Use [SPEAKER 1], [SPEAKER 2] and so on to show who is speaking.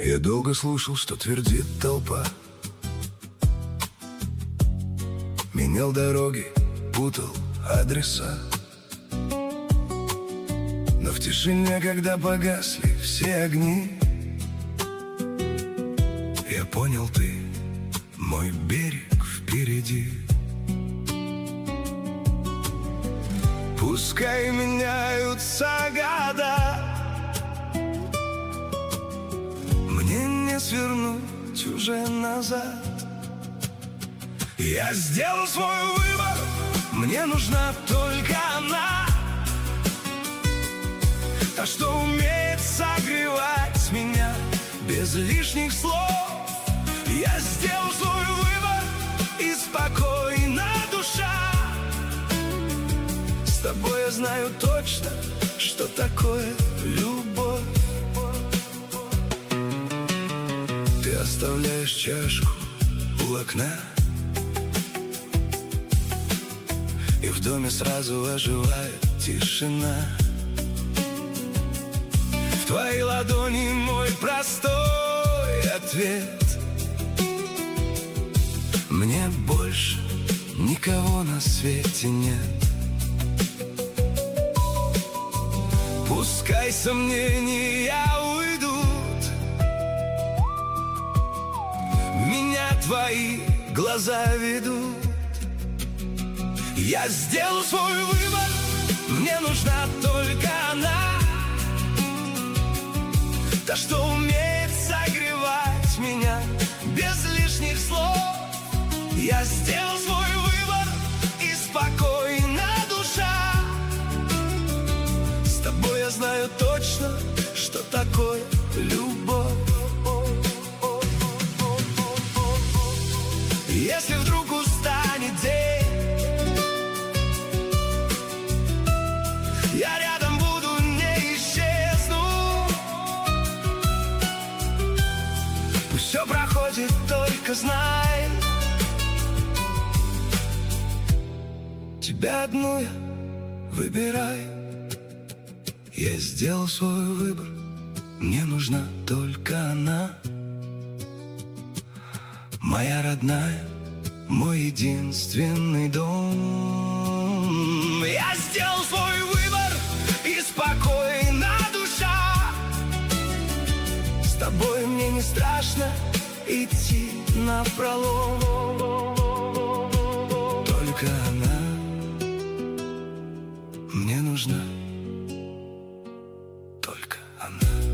[SPEAKER 1] Я долго слушал, что твердит толпа, менял дороги, путал адреса. Но в тишине, когда погасли все огни, я понял, ты мой берег впереди. Пускай меняются года, мне не свернуть уже назад. Я сделал свой выбор, мне нужна только она, та, что умеет согревать меня без лишних слов. Я сделал свой выбор, и спокойна душа. С тобой я знаю точно, что такое любовь. Ты оставляешь чашку у окна, и в доме сразу оживает тишина. В твоей ладони мой простой ответ. Мне больше никого на свете нет. Пускай сомнения уйдут, меня твои глаза ведут. Я сделал свой выбор, мне нужна только она, та, что умеет согревать меня без лишних слов. Я сделал свой выбор, и спокойна душа. С тобой я знаю точно, что такое любовь. Если вдруг устанет день, я рядом буду, не исчезну. Пусть все проходит, только знай, тебя одну я выбираю. Я сделал свой выбор, мне нужна только она, моя родная, мой единственный дом. Я сделал свой выбор, и спокойна душа. С тобой мне не страшно идти напролом. Только она мне нужна, только она.